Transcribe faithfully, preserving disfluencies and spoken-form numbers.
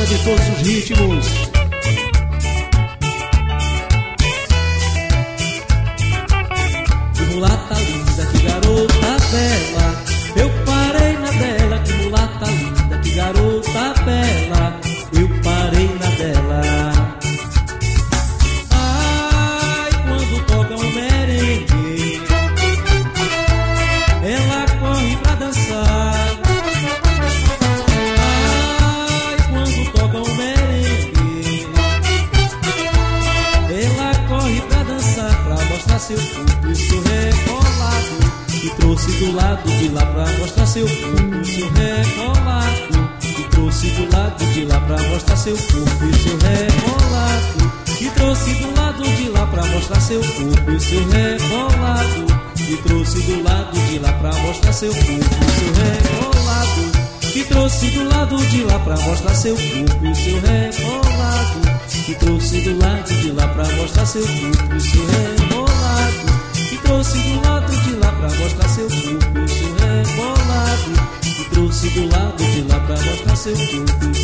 banda de todos os ritmos. Que mulata linda, que garota bela, eu parei na dela. Que mulata linda, que garota bela, eu parei na dela. Ai, quando toca um merengue, ela corre pra dançar. Ai, quando toca um merengue, ela corre pra dançar, pra mostrar seu corpo e seu rebolado. E trouxe do lado de lá pra mostrar seu corpo e seu rebolado. E trouxe do lado de lá pra mostrar seu corpo e seu rebolado. E trouxe do lado de lá pra mostrar seu corpo e seu rebolado. E trouxe do lado de lá pra mostrar seu corpo e seu rebolado. E trouxe do lado de lá pra mostrar seu corpo e seu rebolado. E trouxe do lado de lá pra mostrar seu corpo e seu rebolado. E trouxe do lado de lá pra mostrar seu corpo e seu rebolado. E trouxe do lado de lá pra mostrar seu corpo e